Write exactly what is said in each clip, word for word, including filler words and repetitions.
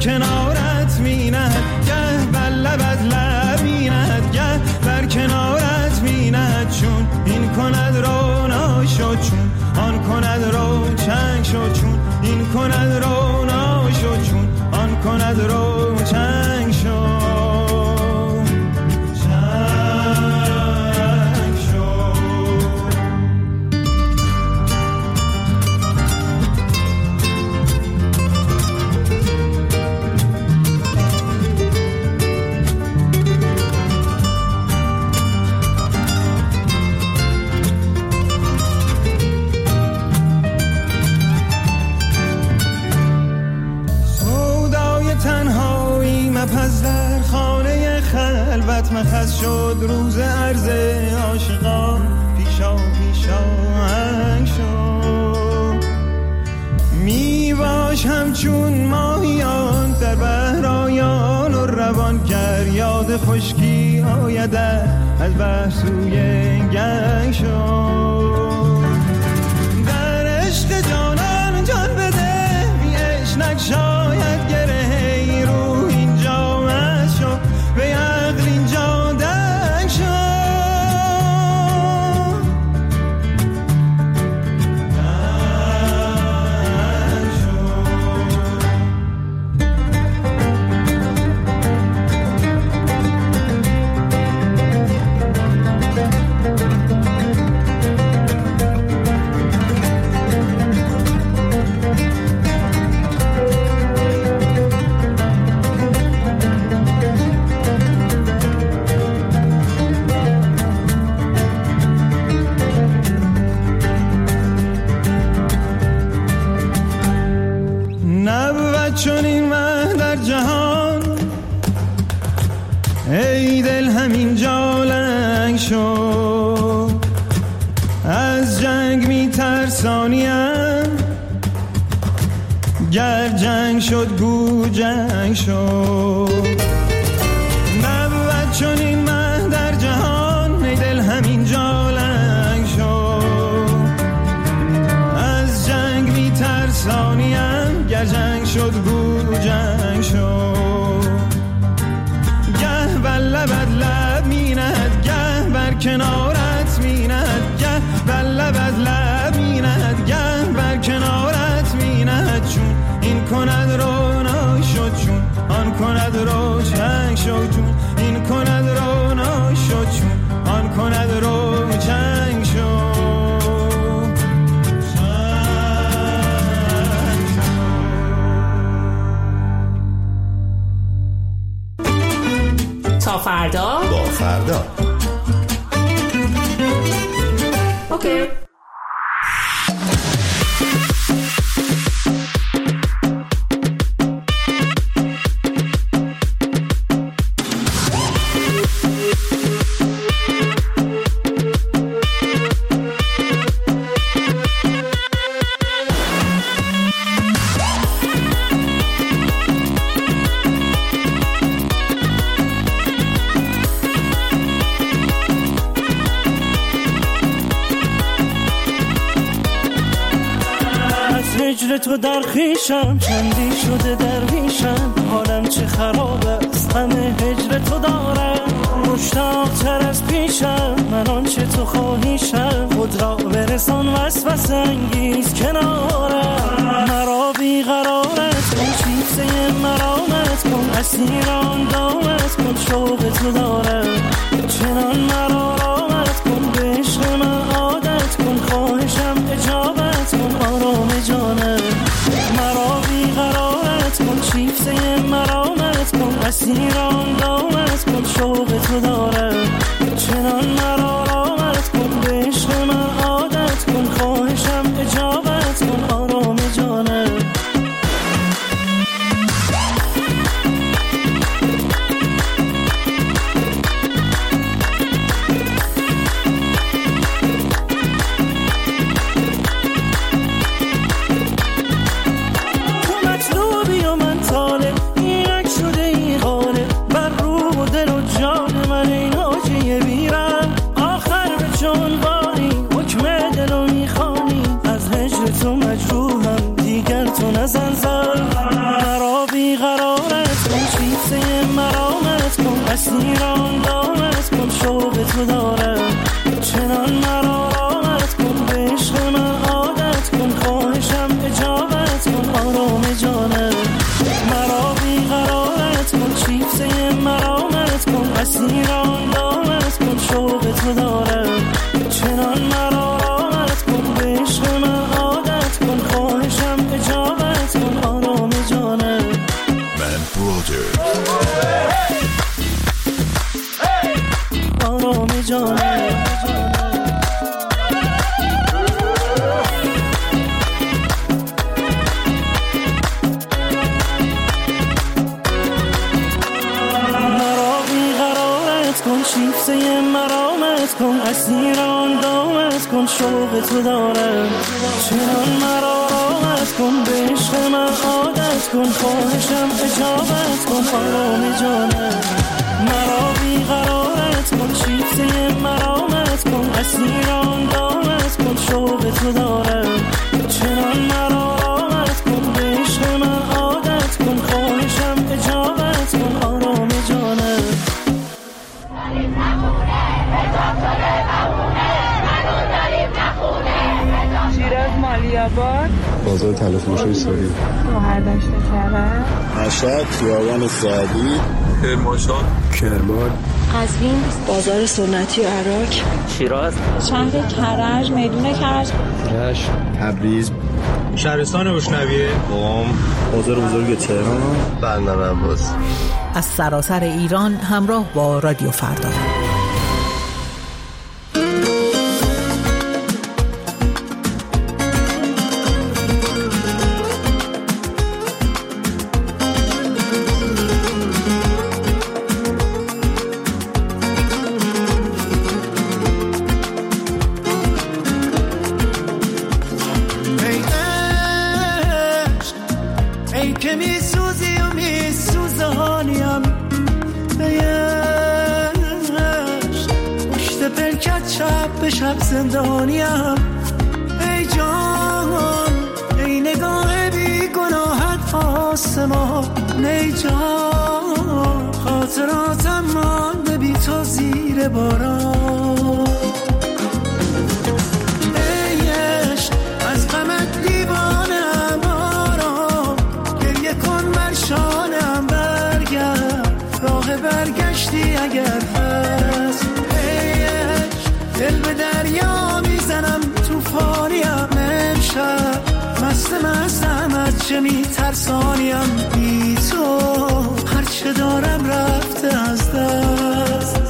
کنارت میند، گه بر لبت لب میند، گه بر کنارت میند. چون این کند رونا شد، چون آن کند رو چنگ شد، چون این کند رونا شد، چون آن کند رو چنگ شد. پس در خانه خلوت مخص شد، روز عرض عاشقان پیشا پیشا هنگ شد. می باش همچون ماهیان در بحرایان و روان، گر یاد خشکی آیدت از بحر سوی گنگ شد. در عشق جانان جان بده، بی عشق شاید گره رو به عقل اینجا دنگ شد. چون این مه در جهان، ای دل همین جا لنگ شد. از جنگ می ترسانیم، گر جنگ شد گو جنگ شد. نبود چون این مه در جهان، ای دل همین جا لنگ شد. از جنگ می ترسانیم، گر جنگ شد گو جنگ شد. گه بر لبت لب میند، گه بر کنارت میند، گه بر لبت لب میند، گه بر کنارت میند. چون این کند رونا شد، چون آن کند رو چنگ شد، چون این کند رونا شد، چون آن کند رو چنگ شد. تا فردا با فردا. اوکی. تو در خیشم چندی شده درویشم، حالم چه خراب است غم هجر تو دارم. مشتاق تر از پیشم من آنچه تو خواهیشم، خود را برسان وسوسه انگیز کنارم. مرا بیقرارت کن، چیزه مرامت کن، اسیران دامت کن، شوق تو دارم. چنان مرا رامت کن، به عشق من عادت کن، خواهشم اجابت کن آرام جانم. مرا بیقرارت کن، چیزه مرامت کن، اسیران دامت کن، شوق تو دارم. چنان مرا رامت کن، به عشق من عادت کن، خواهشم اجابت کن آرام جانم. اسیران دامت کن شوق تو دارم چنان مرا رامت کن به عشق من عادت کن خواهشم اجابت کن آرام جانم مرا بیقرارت کن چیفته مرامت کن اسیران دامت کن شوق تو دارم چنان مرا رامت کن به عشق من عادت کن خواهشم اجابت کن آرام جانم من برادر آرام جانم شیفته مرامت کن اسیران دامت کن شوق تو دارم چنان مرا رامت کن به عشق من عادت کن خواهشم اجابت کن آرام جانم مرا بیقرارت کن شیفته مرامت کن اسیران دامت کن شوق تو دارم چنان مرا رامت کن به عشق من عادت کن خواهشم اجابت کن آرام جانم شیراز مالیاباد بازار تلفروشی ساری گوهردشت کرد مشهد خیابان سعدی کرمانشاه کرمان قزوین بازار سنتی و عراق شیراز شهر کرج میدون کرج رشت تبریز شهرستان بشنویه قم بازار بزرگ تهران بندر عباس از سراسر ایران همراه با رادیو فردا. به شب زندانیم ای جان ای نگاه بی گناهت آسمان ای جان خاطراتم مانده بی تو زیر باران ای عشق از غمت دیوانم آرام گریه کن بر شانم برگرد راه برگشتی اگر هست دل به دریا میزنم توفانیم امشب مست مستم از چه میترسانیم بی تو هرچه دارم رفته از دست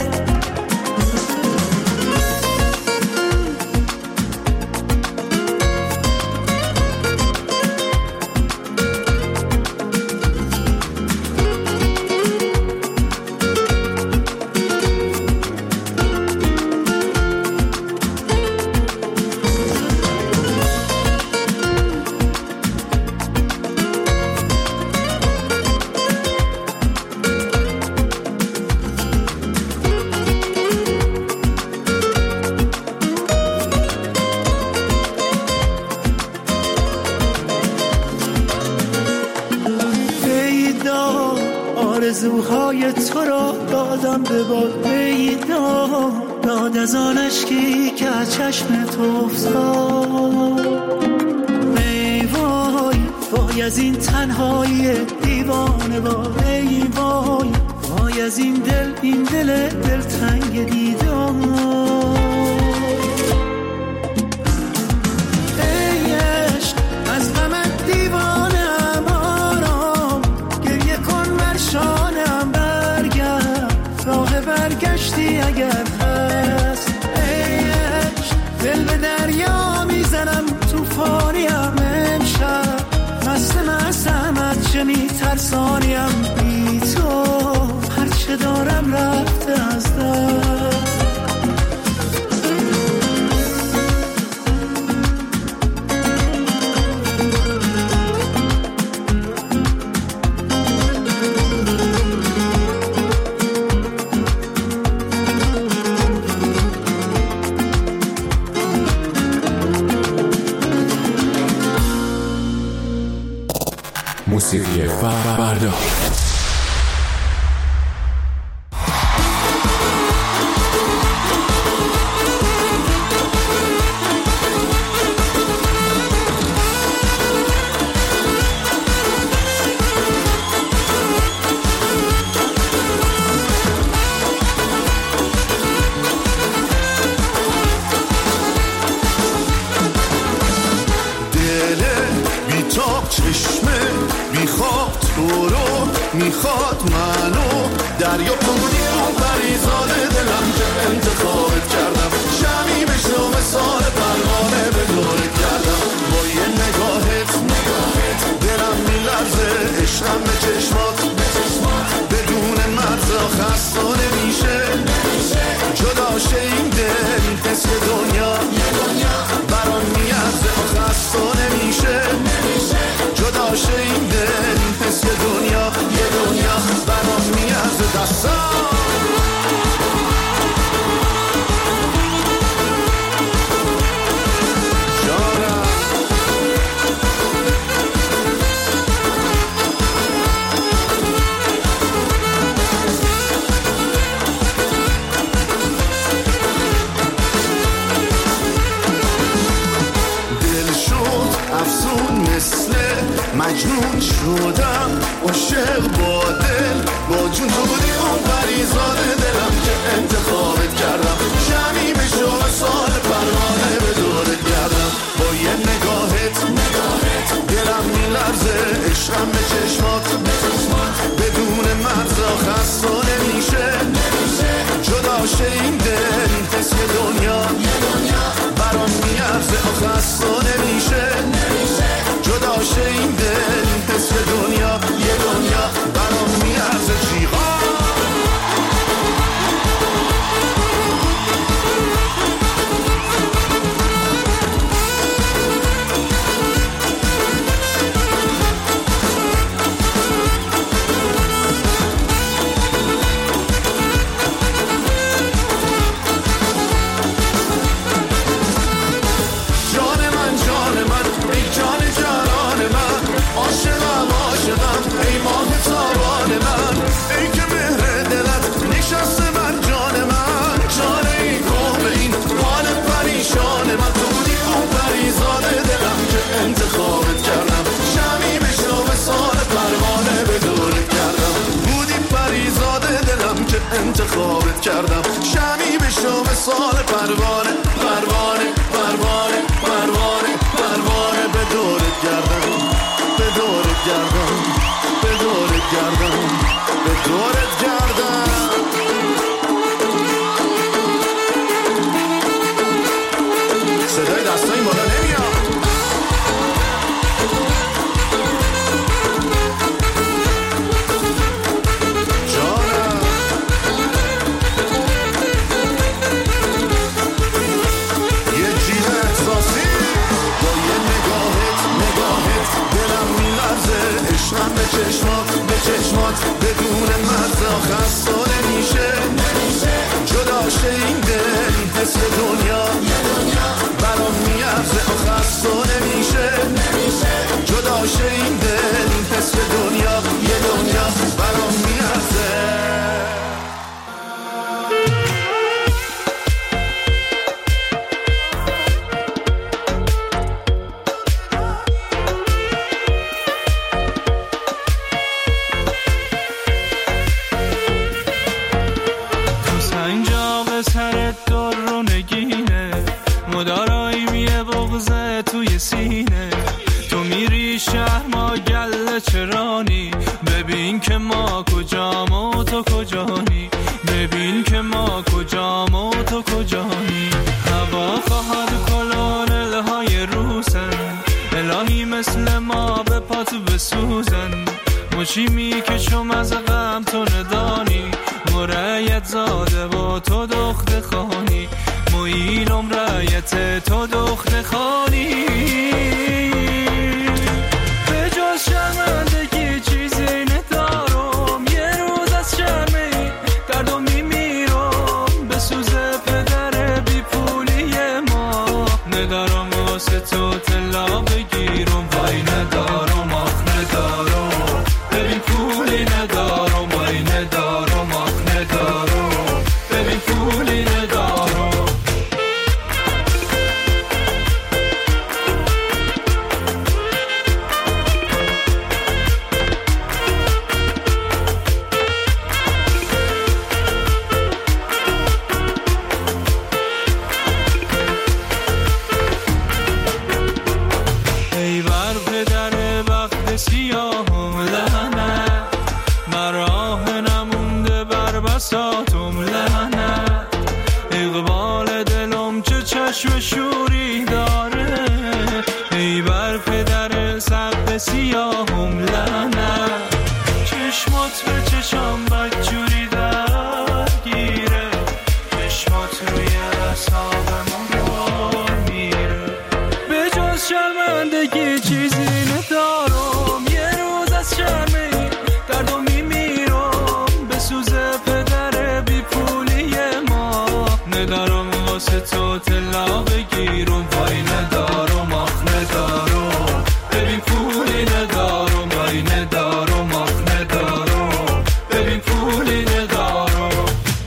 آرزوهای تو را دادم به باد بیدا داد از آن اشکی که از چشم تو افتاد ای وای وای از این تنهایی دیوانه وای ای وای وای از این دل این دل دلتنگ دیدار ای عشق از غمت دیوانه شانم برگرد راه برگشتی اگر هست ای عشق دل به دریا میزنم توفانیم امشب مست مستم از چه میترسانیم بی تو هرچه دارم رفته از دست موسیقی فردا تو رو میخواد منو دریا بودی اون پریزاد دلم که انتخابت کردم شمی بشو مثال پروانه به دورت کردم با یه نگاهت نگاهت دلم میلرزه عشقم به چشمات بدون مرزا خسته نمیشه جدا شه این دل حس دنیا برام میارزه خسته نمیشه جدا شه این دل حس دنیا یه دنیا برام میارزه دستم مجنون شدم عاشق با دل با جون تو بودی اون پریزاد دلم که انتخابت کردم شمی بشو سال پروانه به دورت کردم با یه نگاهت نگاهت دلم میلرزه عشقم به چشمات بدون مرزا خسته نمیشه جدا شه این دل حس دنیا برام میارزه خسته نمیشه جدا شه این دل حس دنیا یه دنیا برام میارزه جیغان انتخابت کردم شمی بشو به سال پروانه به دورت کردم بودی پریزاد دلم که انتخابت کردم شمی بشو به سال پروانه پروانه پروانه پروانه پروانه به دورت کردم به دورت کردم به دورت کردم به دورت کردم صدای دستای بالا نمیاد عشقم به چشمات به چشمات بدون مرزا خسته نمیشه جدا شه این دل حس دنیا برام میارزه خسته نمیشه جدا شه این دل حس دنیا یه دنیا برام میارزه چرانی ببین که ما کجام و تو کجانی ببین که ما کجام و تو کجانی هوا خواهد کلون های روسن الهی مثل ما به پاتو بسوزن مشیمی که شم از غم تو ندانی مرایت زاده و تو دخت خانی مویلم رایت تو دخت خانی شرمندگی چیزی ندارم یه روز از شرمی دردم میمیرم به سوز پدر بی پولی ما ندارم واسه تو طلا بگیرم وای ندارم آخ ندارم ببین پولی ندارم وای ندارم آخ ندارم ببین پولی ندارم چشمات به چشم بدجوری درگیره، چشمات روی اعصابمون رو میره. به جز شرمندگی چیزی ندارم، یه روز از شرمی دردو میمیرم. به سوز پدر بی پولی ما ندارم واسه تو تلا بگیرم. وای ندارم آخ ندارم، ببین پولی ندارم. وای ندارم آخ ندارم، ببین پولی ندارم.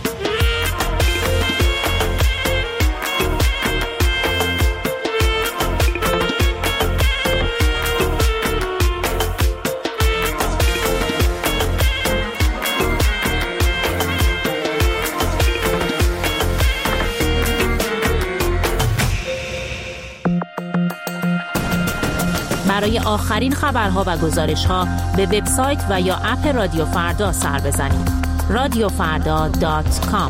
برای آخرین خبرها و گزارش‌ها به وبسایت و یا اپ رادیو فردا سر بزنید. رادیو فردا دات کام.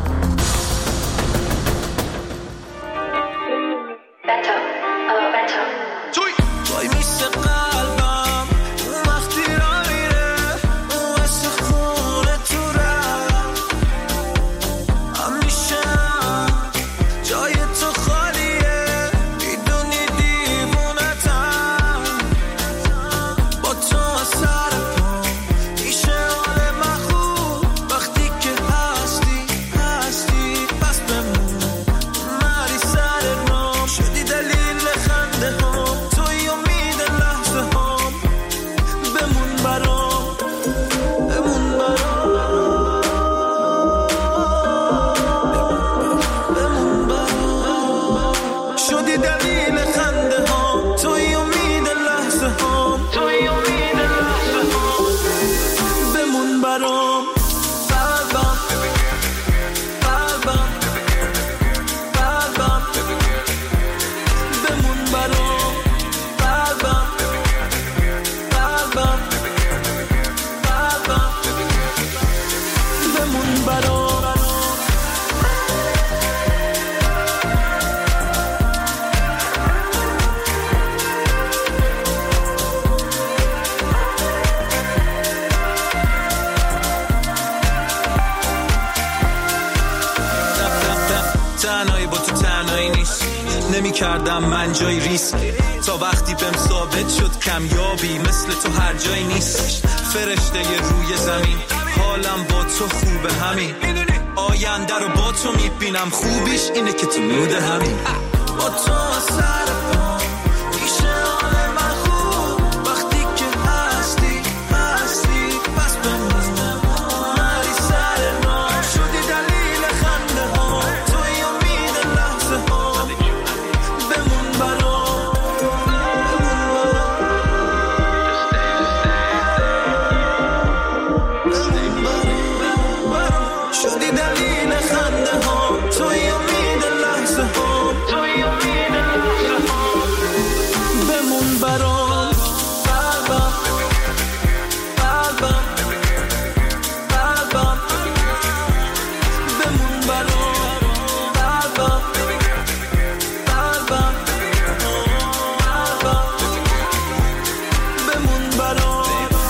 نمی کردم من جای ریسک تا وقتی بهم ثابت شد کمیابی مثل تو هر جای نیست. فرشته روی زمین حالم با تو خوبه همین، آینده رو با تو میبینم خوبیش اینه که تو مود همین. با تو سر پا میشه حال من خوب وقتی که هستی هستی بس بمونم نری سر ما شدی دلیل خنده ها توی امید لحظه ها بمون برام شدی دلیل خنده ها توی امید لحظه ها توی امید لحظه ها بمون برام قلبم قلبم قلبم بمون برام قلبم قلبم قلبم بمون برام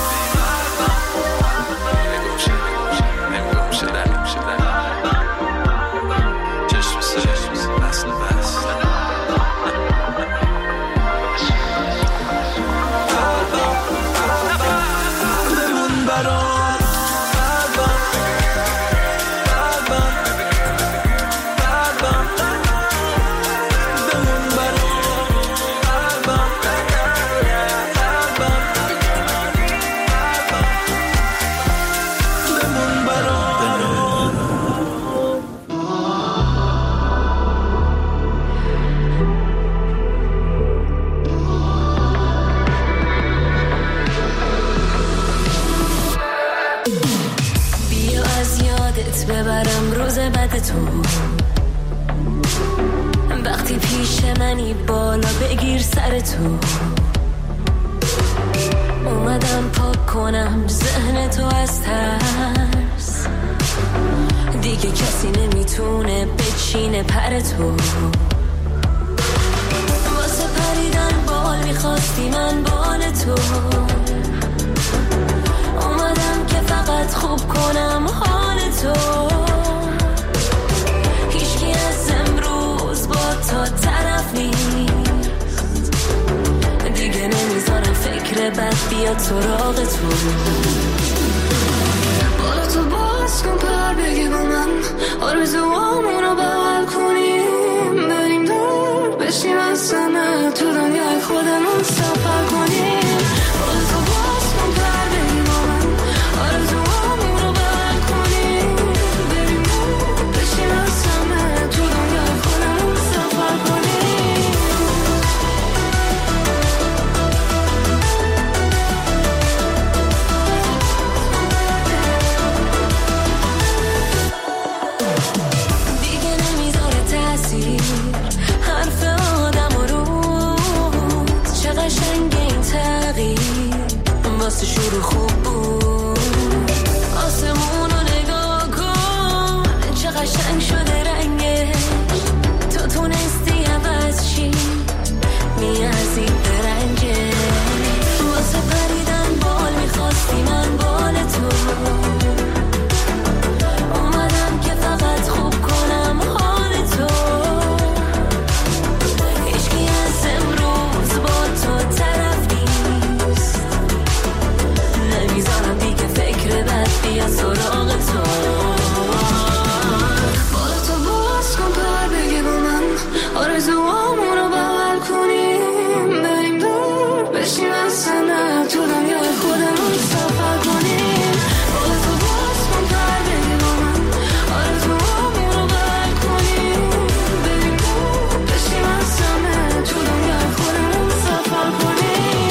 ببرم روز بعد تو وقتی پیش منی بالا بگیر سر تو اومدم پاک کنم ذهن تو از ترس دیگه کسی نمیتونه بچینه پر تو واسه پریدن بال میخواستی من بال تو اومدم که فقط فکر بد بیاد سراغ تو. بالا تو باز کن پر بگی با من آرزوامونو بغل کنیم، بریم دور بشیم از همه تو دنیای خودمون سفر کنیم. بالا تو باز کن پر بگی با من آرزوامونو بغل کنیم، بریم دور بشیم از همه تو دنیای خودمون سفر کنیم. حرف آدم و روز چه قشنگ این تغییر واسه شروع خوب بود. آسمون رو نگاه کن چه قشنگ شده رنگش، تو تونستی عوض چی میارزی به رنگش. واسه پریدن بال میخواستی من بال تو، اومدم که فقط خوب کنم حال تو. بیا سراغ تو. بالا تو باز کن پر بگی با من آرزوامونو بغل کنیم، بریم دور بشیم از همه تو دنیای خودمون سفر کنیم. بالا تو باز کن پر بگی با من آرزوامونو بغل کنیم، بریم دور بشیم از همه تو دنیای خودمون سفر کنیم.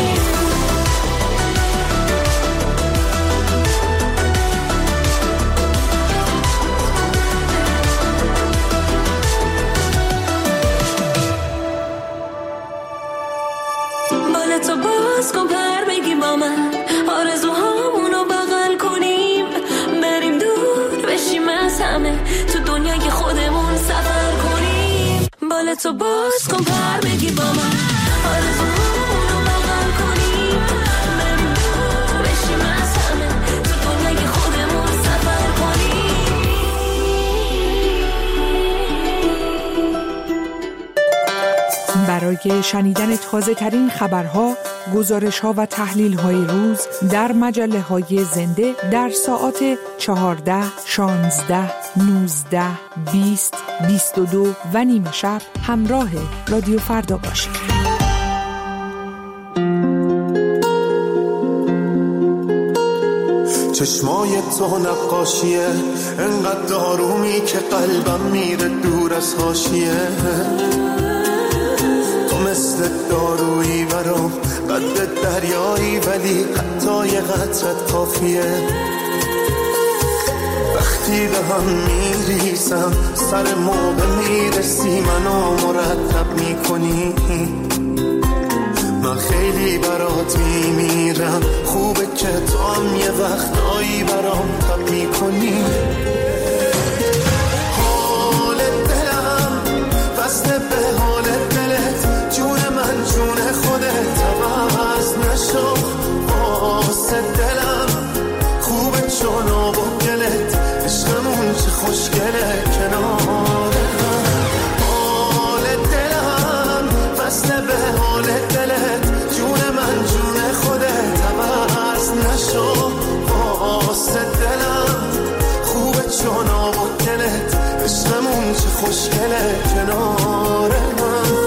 تو باز کن پر بگی با من آرزوهامونو بغل کنیم، بریم دور بشیم از همه تو دنیای خودمون سفر کنیم. بالا تو باز کن پر بگی با من آرزوهامونو بغل کنیم، بریم دور بشیم از همه تو دنیای خودمون سفر کنیم. برای شنیدن تازه ترین خبرها، گزارش ها و تحلیل های روز در مجله های زنده در ساعات چهارده، شانزده، نوزده، بیست، بیست و دو و نیمه شب همراه رادیو فردا باشید. چشمای تو نقاشیه انقدر آرومی که قلبم میره دور از حاشیه. تو مثل دارویی برام قد دریایی ولی حتی یه قطرت کافیه. وقتی به هم میریسم سر موقع میرسی منو مرتب میکنی. من خیلی برات میمیرم، خوبه که تو هم یه وقتایی برام تب میکنی. حال دلم وصله به حال دلت، جون من جون خودت عوض نشو. واسه دلم خوبه چون آب و گلت، عشقمون چه خوشگله کنار هم. حال دلم وصله به حال دلت، جون من جون خودت عوض نشو. واسه دلم خوبه چون آب و گلت، عشقمون چه خوشگله کنار هم.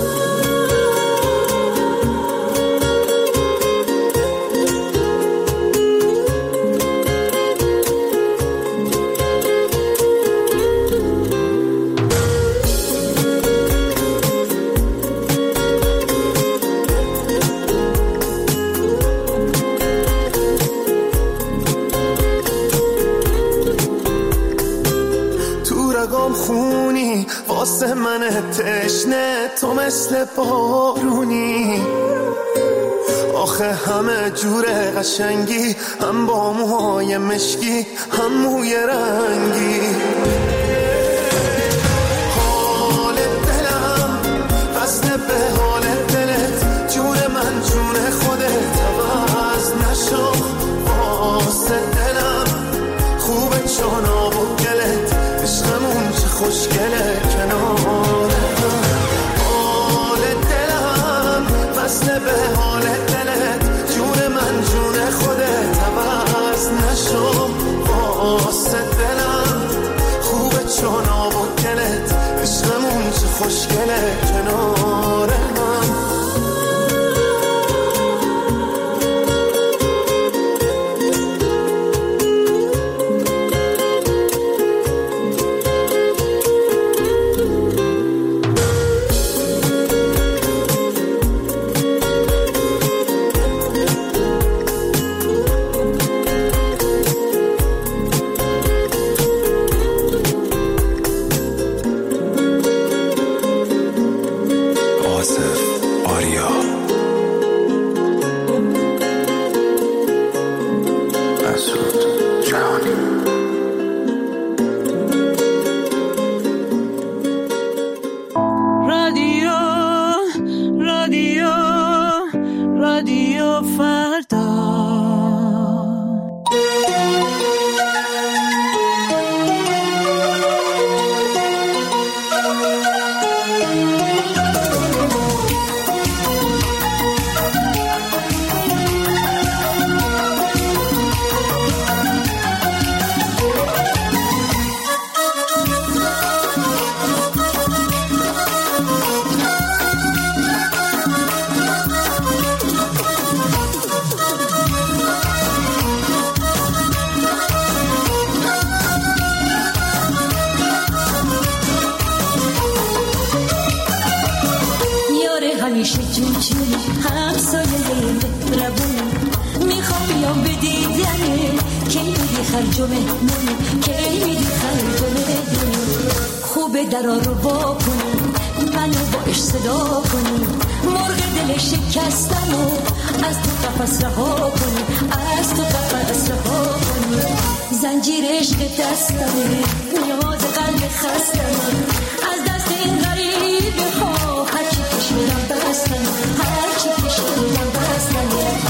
خونی واسه من تشنه، تو مثل بارونی. آخه همه جور قشنگی، هم با موهای مشکی هم موی رنگی. حال دلم وصله به حال دلت، جون من جون خودت عوض نشو. واسه دلم خوبه چون آب و گلت، عشقمون چه خوشگله کنار هم. حال دلم وصله به حال دلت، جون همسایه مهربونی میخوام بیام به دیدنه کی میدی خرج و مهمونی کی میدی خرج و مهمونی خوبه درا رو با کنی منو باش صدا کنی مرغ دل شکستم و از تو قفس رها کنی از تو قفس رها کنی زنجیر عشق دستمه نیاز قلب خستمه از دست این غریبه ها هرچی کشیدم بستمه هرچی کشیدم بستمه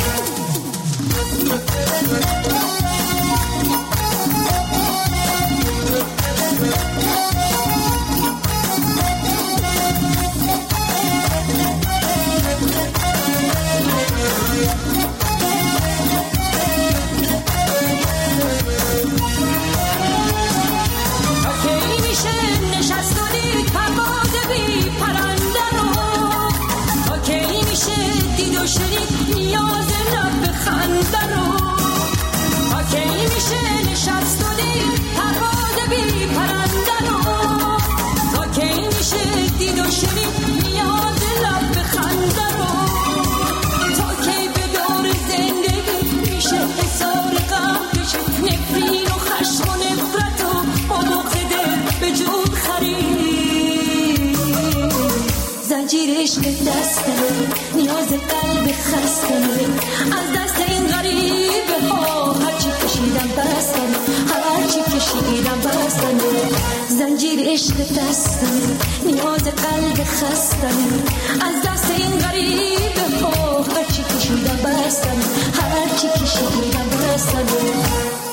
عشق دستمه نیاز قلب خستمه از دست این غریبه ها هرچی کشیدم بستمه هرچی کشیدم بستمه زنجیر عشق دستمه نیاز قلب خستمه از دست این غریبه ها هرچی کشیدم بستمه هرچی کشیدم بستمه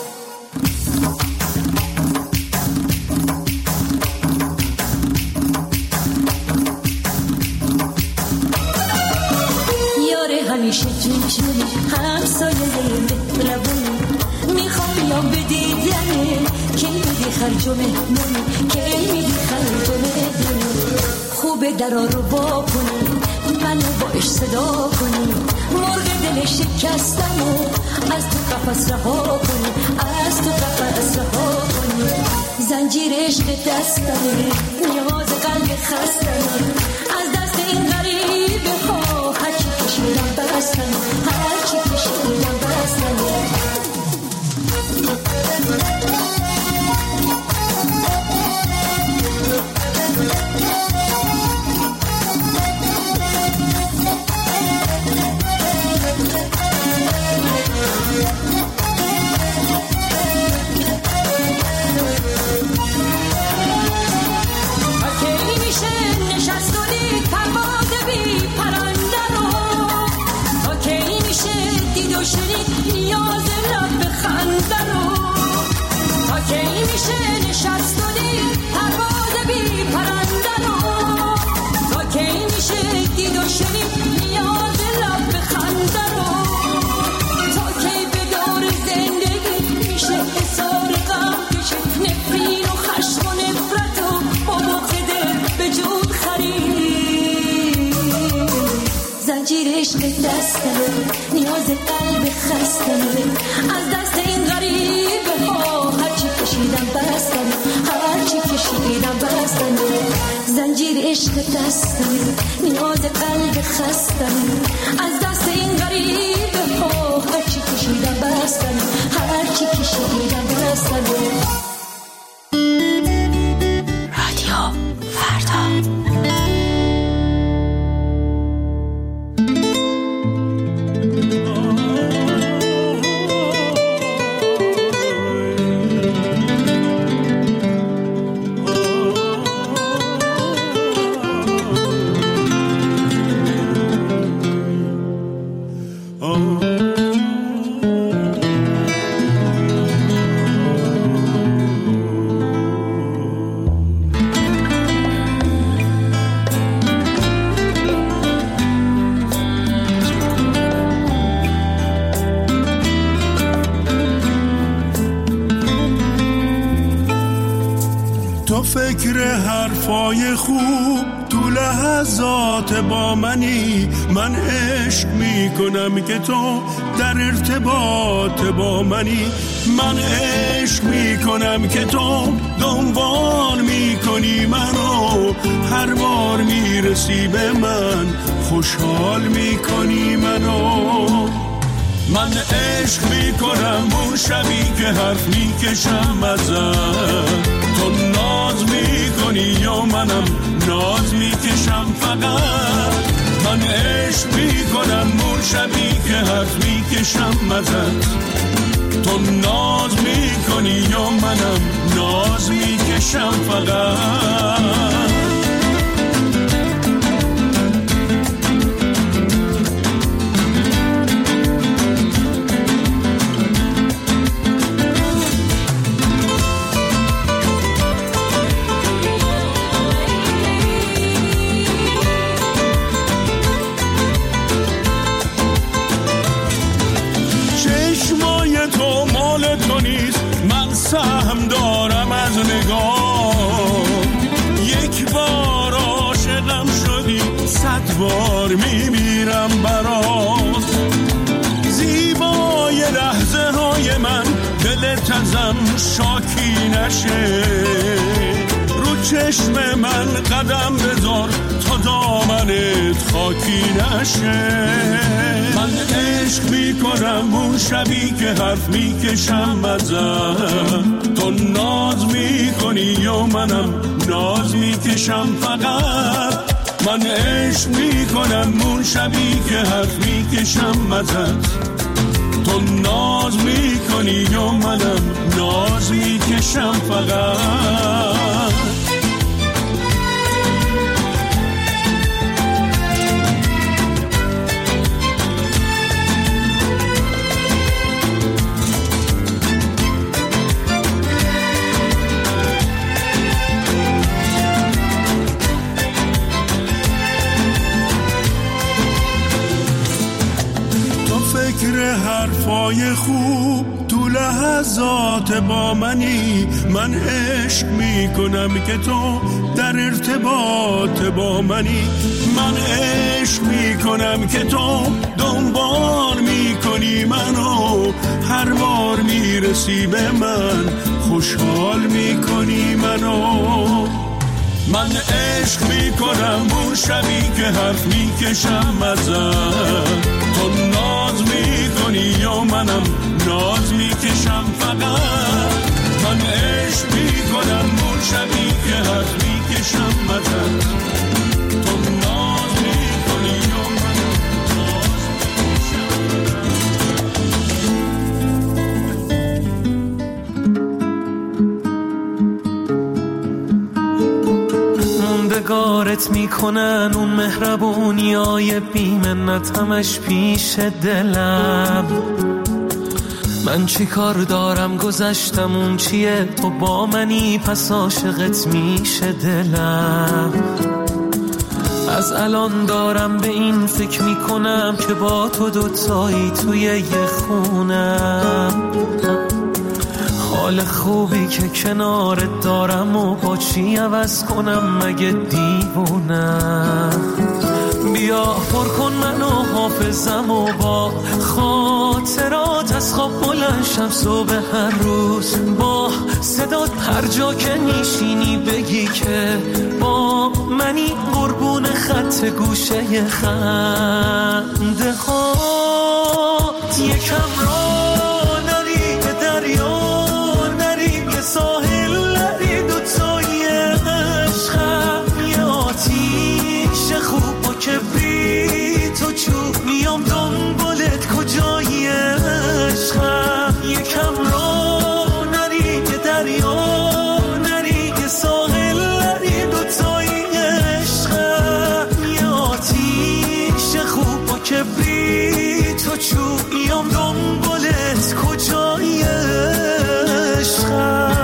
همیشه جونجونی همسایه مهربونی میخوام بیام به دیدنه کی میدی خرج و مهمونی کی میدی خرج و مهمونی خوبه درا رو با کنی منو باش صدا کنی مرغ دل شکستم و از تو قفس رها کنی از تو قفس رها کنی زنجیر عشق دستمه نیاز قلب خستمه از دست این غریبه ها هرچی کشیدم بستمه هرچی کشیدم بستمه عشق دستمه نیاز قلب خستمه از دست این غریبه ها هرچی کشیدم بستمه هرچی کشیدم بستمه زنجیر عشق دستمه نیاز قلب خستمه از دست این غریبه ها هرچی کشیدم بستمه هرچی کشیدم بستمه رادیو فردا. فکر حرفای خوب تو لحظات با منی من عشق میکنم که تو در ارتباط با منی من عشق میکنم که تو دنبال میکنی منو، هر بار میرسی به من خوشحال میکنی منو. من عشق میکنم اون شبی که حرف میکشم ازت، تو ناز میکنی یا منم ناز میکشم فقط. من عشق میکنم اون شبی که حرف میکشم ازت، تو ناز میکنی یا منم ناز میکشم فقط. سهم دارم از نگاه، یک بار عاشقم شدی صد بار میمیرم برات. زیبای لحظه های من دلت ازم شاکی نشه، رو چشم من قدم بذار تا دامنت خاکی نشه. من عشق میکنم اون شبی که حرف میکشم ازت، تو ناز میکنی یا منم ناز میکشم فقط. من عشق میکنم اون شبی که حرف میکشم ازت، تو ناز میکنی یا منم ناز میکشم فقط. حرفای خوب تو لحظات با منی، من عشق میکنم که تو در ارتباط با منی. من عشق میکنم که تو دنبال میکنی منو، هر بار میرسی به من خوشحال میکنی منو. من عشق میکنم اون شبی که حرف میکشم ازت، تو ناز میکنی یا منم ناز میکشم فقط. من عشق میکنم اون شبی که حرف میکشم ازت، تو ناز میکنی یا منم ناز میکشم. موندگارت میکنن اون مهربونیای بی‌منت همش پیش دلم. من چی کار دارم گذشتم اون چیه، تو با منی پس عاشقت میشه دلم. از الان دارم به این فکر میکنم که با تو دوتایی توی یه خونم. حال خوبی که کنارت دارم و با چی عوض کنم مگه دیوونم. بیا پر کن منو حافظم و با خاطرات از خواب بلند شم صبح هر روز، با صدات هر جا که میشینی بگی که با منی، قربون خط گوشه خنده هات. یکم را نری به دریا نری، به ساحل نری، دوتایی عشقم یه آتیش خوب و کبریت و چوب، میام دنبالت کجایی عشقم. یکم را نری به دریا نری، به ساحل نری، دوتایی عشقم یه آتیش خوب و کبریت و چوب، میام دنبالت کجایی عشقم.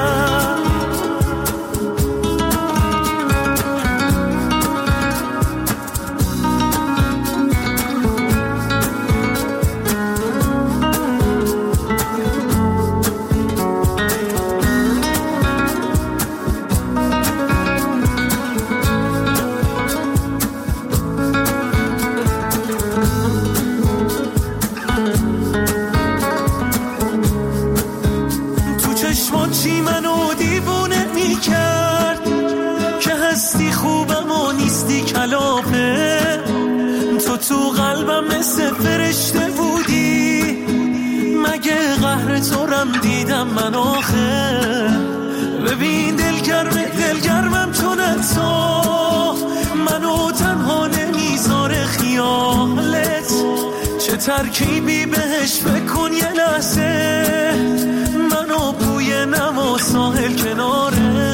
چشمات چی منو دیوونه میکرد که هستی خوبم و نیستی کلافه. تو تو قلبم مثل فرشته بودی، مگه قهر تو رم دیدم من آخه. ببین دلگرم دلگرمم چون تو منو تنها نمیذاره خیالت. چه ترکیبی بهش بکن یه لحظه، منو بوی نم و ساحل کناره.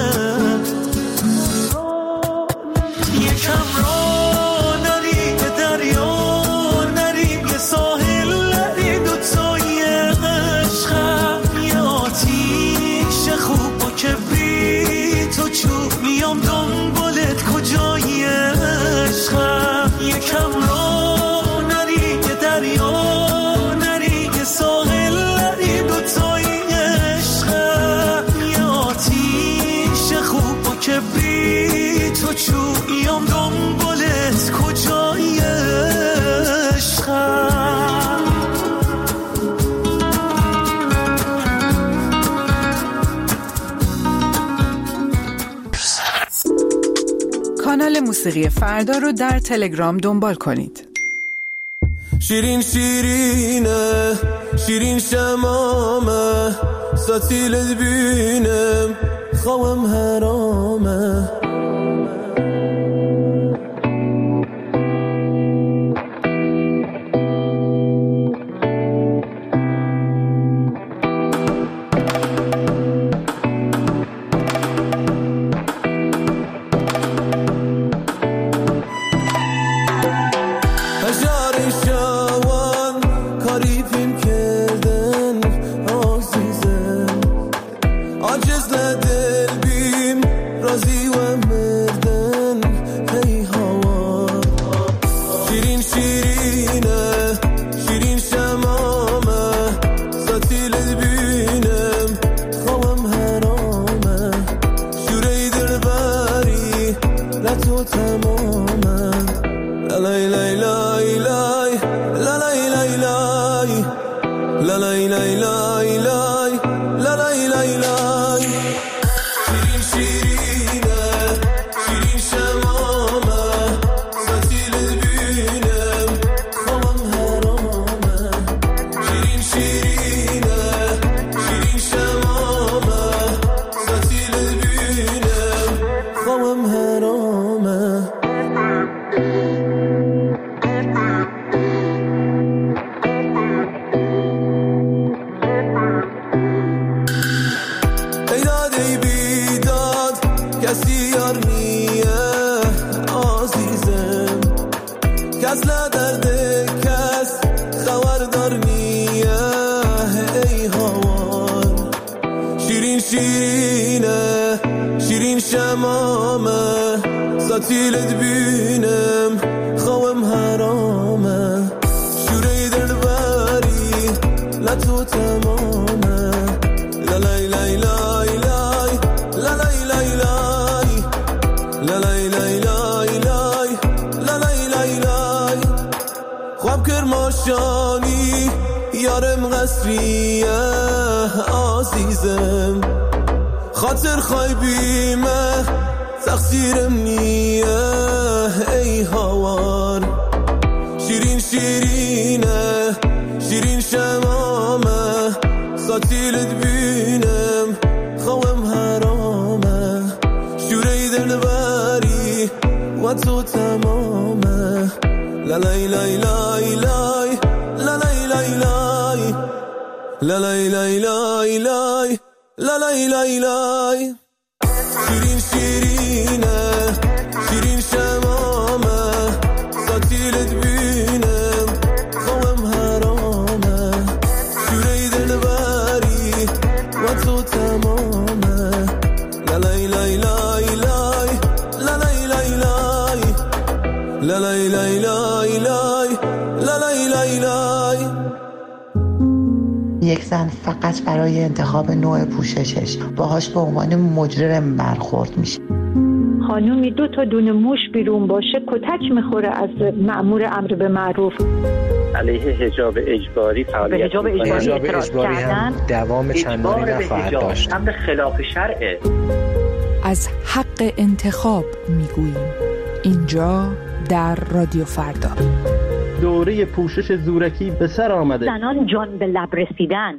یکم را نریم به دریا، نریم به ساحل، نریم دوتایی عشقم. یه آتیش خوب با کبریت و چوب میام دنبالت کجایی عشقم. یکم را نریم به دریا، نریم به ساحل، نریم دوتایی عشقم. یه آتیش خوب با کبریت و چوب میام دنبالت کجایی عشقم. کانال موسیقی فردا رو در تلگرام دنبال کنید. شیرین شیرینه شیرین شمامه ستیلت بینم خوام حرامه. ستیلت بینم خوام حرامه. شوری دلبری لطو تمامه. لالای لای لای لای لالای لای لای لالای لای لای لای لالای لای لای. خواب کرماشانی یارم قصریه عزیزم. خاطر خایبیمه تقصیرم نیه ای هوار. شیرین شیرینه شیرین شمامه ستیلت بینم خوام حرامه. شوری دلبری و تو تمامه. لالای لای لای لای لالای لای لای لالای لای لای لای لالای لای لای. شیرین شیرینه شیرین شمامه ستیلت بینم خوام حرامه. شوری دلبری و تو تمامه. لالای لای لای لای لالای لای لای لالای لای لای لای لالای لای لای. یک زن فقط برای انتخاب نوع پوششش باهاش به عنوان مجرم برخورد میشه. خانومی دو تا دونه موش بیرون باشه کتک میخوره از مأمور امر به معروف. علیه حجاب اجباری فعالیت حجاب اجباری, حجاب اجباری هم دوام چندانی نخواهد داشت. امر خلاف شرعه. از حق انتخاب میگوییم اینجا در رادیو فردا. دوره پوشش زورکی به سر آمده. زنان جان به لب رسیدن.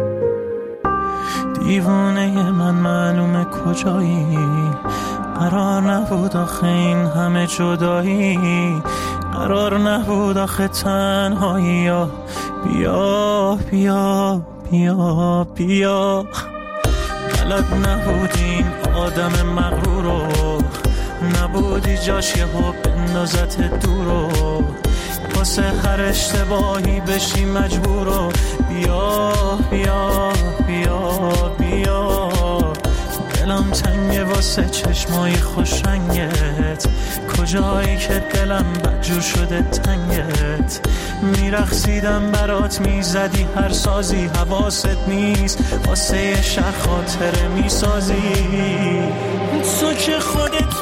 دیوانه من معلومه کجایی، قرار نبود آخه این همه جدایی، قرار نبود آخه تنهایی. بیا بیا بیا بیا بلد نبودین آدم مغرورو، نبودی جاش یه ها بندازت دورو، واسه هر اشتباهی بشی مجبورو. بیا بیا بیا بیا دلم تنگه واسه چشمای خوش رنگت، کجایی که دلم بدجور شده تنگت. میرقصیدم برات میزدی هر سازی، حواست نیست واسه یه شهر خاطره میسازی. تو که خودت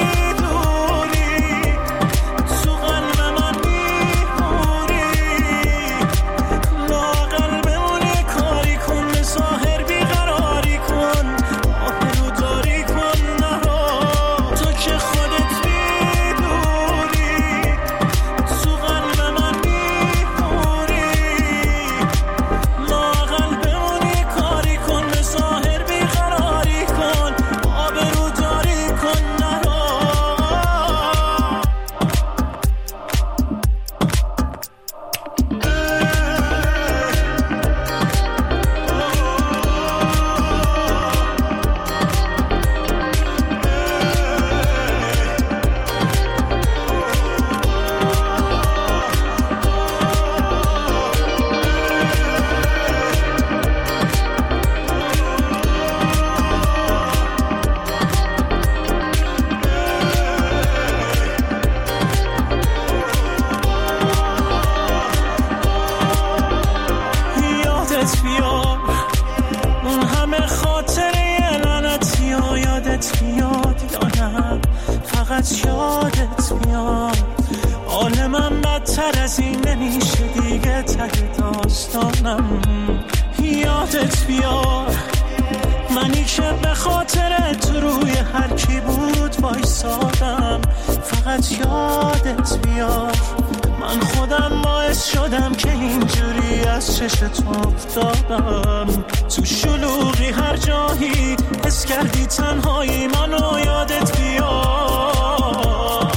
یادت بیار منی که به خاطر تو روی هر کی بود وایسادم. فقط یادت بیار من خودم باعث شدم که اینجوری از چش تو افتادم. تو شلوغی هر جایی حس کردی تنهایی منو یادت بیار.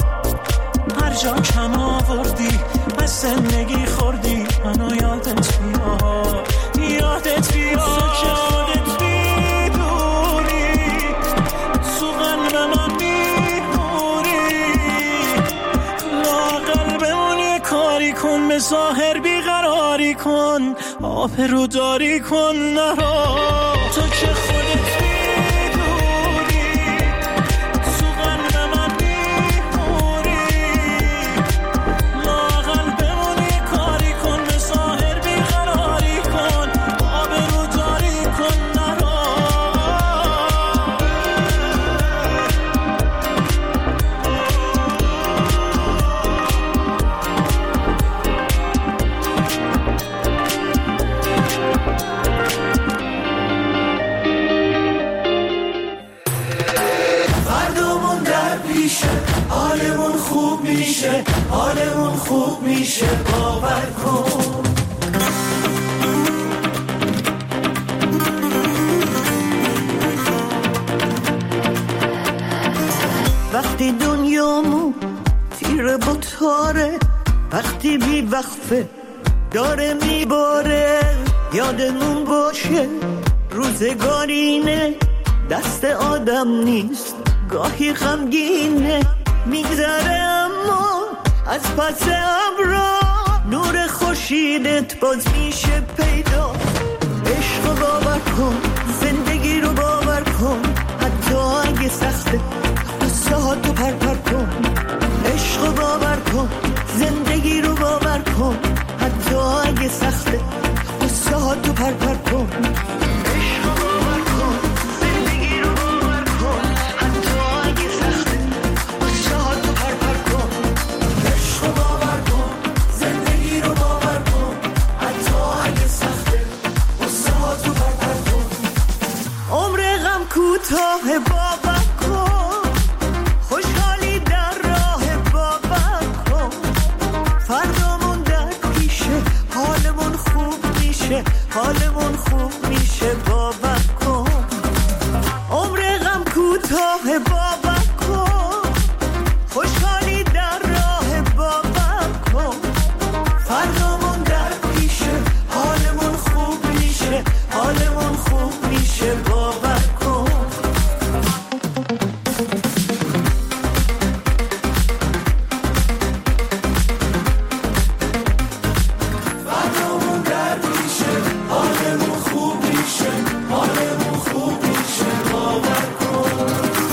هر جا کم آوردی از زندگی خوردی منو یادت بیار. یادت بیار که خودت بیدوری تو قلب من بیموری. لااقل بمون یه کاری کن به ظاهر بیقراری کن آبرو داری کن نرا. تو که خودت حالمون خوب میشه باور کن. وقتی دنیامون تیره با تاره، وقتی بی وقفه داره میباره، یادمون باشه روزگارینه دست آدم نیست گاهی غمگینه. میگذره اما از پس ابرا نور خورشیدت باز میشه پیدا. عشق رو باور کن زندگی رو باور کن حتی اگه سخته قصه ها تو پر پر کن. عشق رو باور کن زندگی رو باور کن حتی اگه سخته قصه ها تو پر پر کن. عشق رو باور کن زندگی رو باور کن حتی اگه سخته قصه ها تو پر پر کن. عشق رو باور کن زندگی رو کوتاه بابا کن، خوشحالی در راه بابا کن، فردامون در پیشه، حالمون خوب میشه، حالمون خوب میشه بابا کن. عمر غم کوتاه بابا کن، خوشحالی در راه بابا کن، فردامون در پیشه، حالمون خوب میشه، حالمون خوب میشه بابا کن. فردامون در پیشه، حالمون خوب میشه، حالمون خوب میشه بابا کن.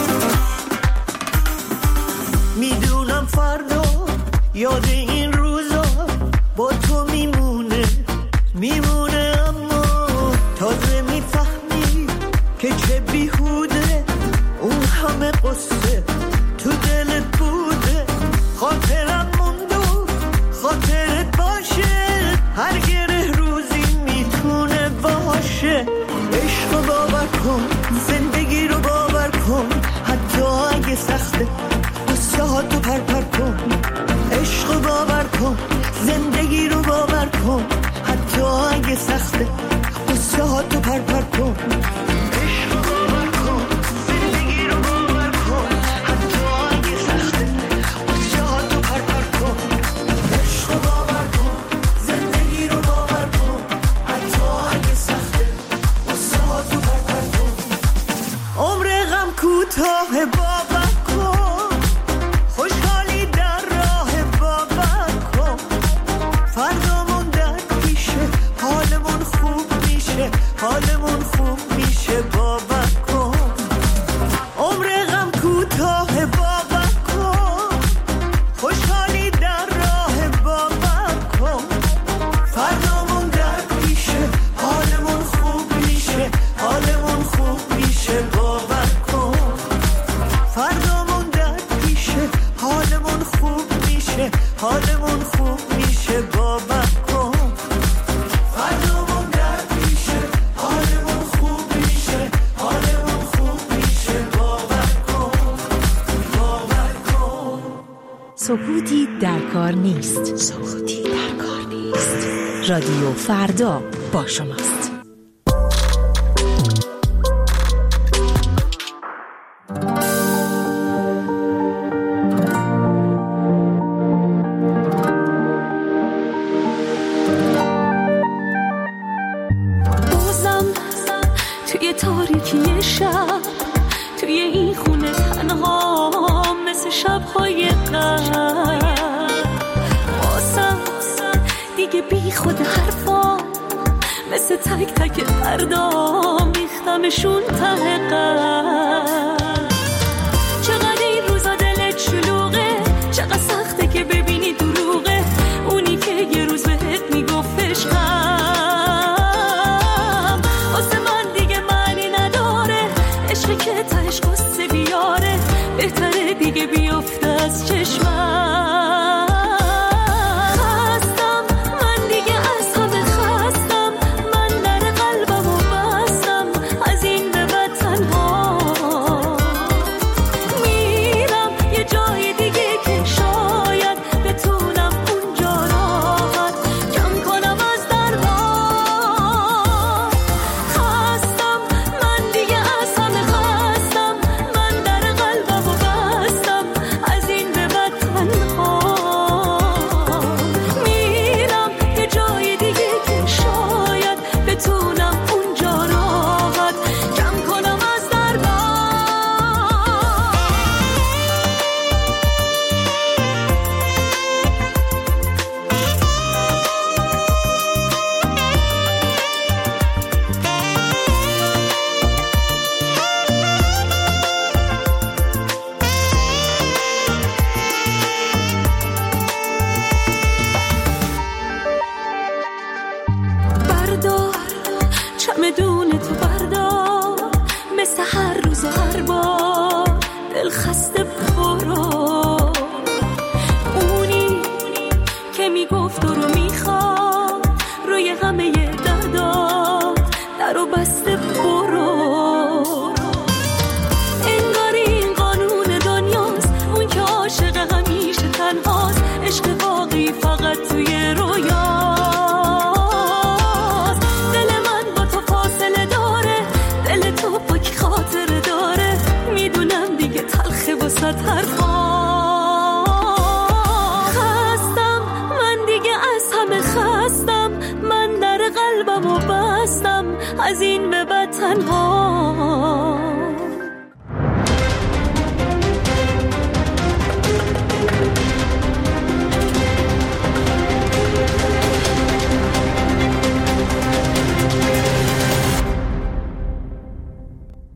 میدونم فردا یاد این روزا با تو میمونه میمونه، اما تازه میفهمی که چه بیهوده اون همه قصه تو دلت بوده. خاطرم موندو خاطرت باشه، هر گره روزی میتونه باشه. عشق رو باور کن، زندگی رو باور کن، حتی اگه سخته قصه ها تو پر پر کن. عشق رو باور کن، زندگی رو باور کن، حتی اگه سخته قصه ها تو پر پر کن. عشق رو باور کن، زندگی رو باور کن، حتی اگه سخته قصه ها تو پر پر کن. عشق رو باور کن، زندگی رو باور کن، حتی اگه سخته قصه ها تو پر پر کن. عمر غم کوتاه بابا کن، خوشحالی در راه بابا کن، فردامون در پیشه، حالمون خوب میشه، حالمون خوب میشه بابا کن. عمر غم کوتاه بابا کن، خوشحالی در راه بابا کن، فردامون در پیشه، حالمون خوب میشه، حالمون خوب میشه بابا کن. فردامون در پیشه، حالمون خوب میشه، حالمون خوب میشه بابا کن. فردامون در پیشه، حالمون خوب میشه، حالمون خوب میشه بابا کن، بابا کن. سکوتی در کار نیست. سکوتی در کار نیست. رادیو فردا با شماست. بازم توی تاریکی شب، توی این خونه تنها مثل شب‌های قبل، واسم دیگه بی خود حرفا مثل تک تک فردا میختمشون ته قلب. چقدر این روزا دلت شلوغه، چقدر سخته که ببینی دروغه اونی که یه روز بهت میگفت عشقم. واسه من دیگه معنی نداره، عشقی که تهش قصه بیاره، بهتره دیگه بیفته از چشمم. خستم من دیگه از همه خستم، من در قلبمو بستم از این به بعد تنها میرم یه جای دیگه که شاید بتونم اونجا راحت کم کنم از درها. خستم من دیگه از همه خستم، من در قلبمو بستم از این به بعد تنها میرم یه جای دیگه که شاید بتونم اونجا راحت کم کنم از درها. بردار چمدون تو بردار، مثل